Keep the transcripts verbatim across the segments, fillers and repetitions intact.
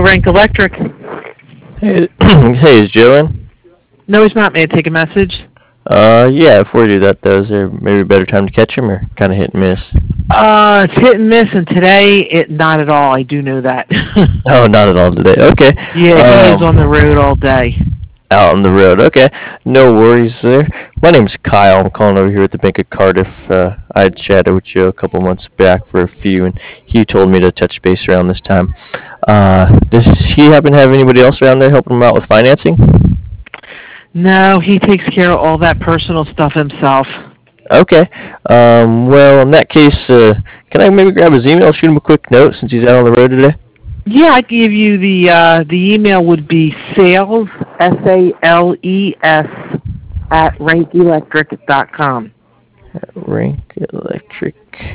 Rank Electric. Hey, hey, is Joe in? No, he's not. May I take a message? Uh, yeah, before we do that, though, is there maybe a better time to catch him, or kind of hit and miss? Uh, it's hit and miss, and today, it not at all. I do know that. Oh, not at all today. Okay. Yeah, he is Um, on the road all day. out on the road. Okay, no worries there. My name's Kyle. I'm calling over here at the Bank of Cardiff. Uh, I had chatted with Joe a couple months back for a few, and he told me to touch base around this time. Uh, does he happen to have anybody else around there helping him out with financing? No, he takes care of all that personal stuff himself. Okay. Um, well, in that case, uh, can I maybe grab his email, shoot him a quick note since he's out on the road today? Yeah, I give you the uh, the email would be sales s a l e s at rank electric dot com. rank electric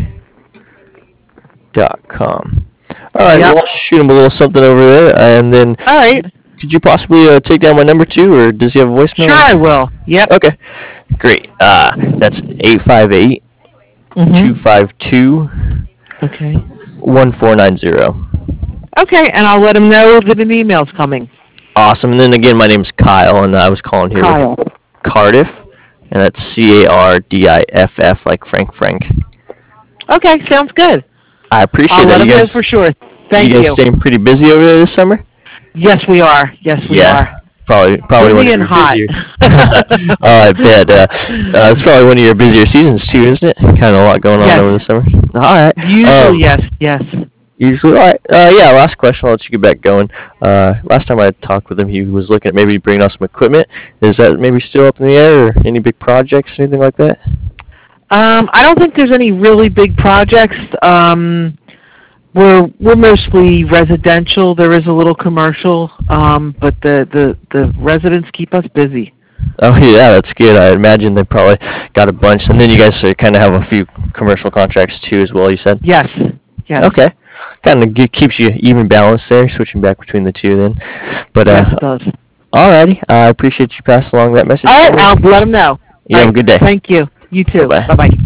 dot com. All right, Yep. well, I'll shoot him a little something over there, and then All right. could you possibly uh, take down my number too, or does he have a voicemail? Sure, I will. Yep. Okay, great. Uh, that's eight five eight, two five two, Okay. one four nine zero. Okay, and I'll let him know that an email's coming. Awesome. And then again, my name's Kyle, and I was calling here Kyle. with Cardiff, and that's C A R D I F F, like Frank Frank. Okay, sounds good. I appreciate I'll that. let him You know guys, for sure. Thank you you. guys staying pretty busy over there this summer? Yes, we are. Yes, we Yeah. are. Probably, probably one Busy of and your hot. busier. Oh, I bet. Uh, uh, it's probably one of your busier seasons too, isn't it? Kind of a lot going on Yes. over the summer. All right. Usually, Um, yes, yes. Usually, all right. Uh, yeah. Last question. I'll let you get back going. Uh, last time I talked with him, he was looking at maybe bringing us some equipment. Is that maybe still up in the air, or any big projects, anything like that? Um, I don't think there's any really big projects. Um, we're we're mostly residential. There is a little commercial, um, but the, the, the residents keep us busy. Oh yeah, that's good. I imagine they probably got a bunch, and then you guys uh, kind of have a few commercial contracts too, as well. You said. Yes. Yes. Okay. Kind of keeps you even balanced there, switching back between the two then. But Yes, uh, it does. alrighty, I appreciate you passing along that message. All right, I'll let them know. You All have a right, good day. Thank you. You too. Bye-bye. Bye-bye.